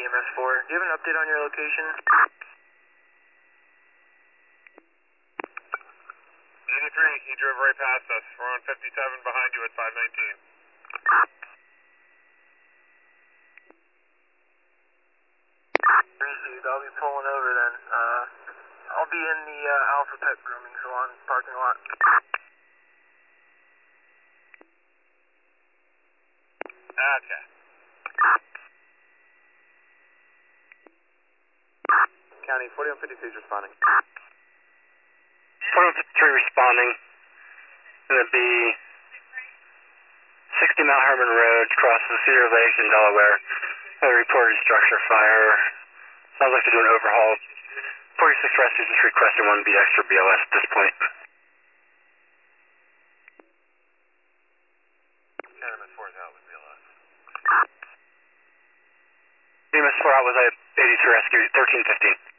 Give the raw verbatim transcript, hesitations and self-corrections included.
M S four. Do you have an update on your location? eighty-three, he drove right past us. We're on fifty-seven behind you at five nineteen. Received. I'll be pulling over then. Uh, I'll be in the uh, Alpha Pet Grooming Salon parking lot. Okay. County, forty-one fifty-three is responding. forty-one fifty-three responding. Going to be sixty Mount Herman Road, crosses the Cedar Lakes in Delaware. A reported structure fire. Sounds like they're doing an overhaul. forty-six rescues just requesting one B extra B L S at this point. M S four is out with B L S. M S four out was at eighty-three rescue, thirteen fifteen.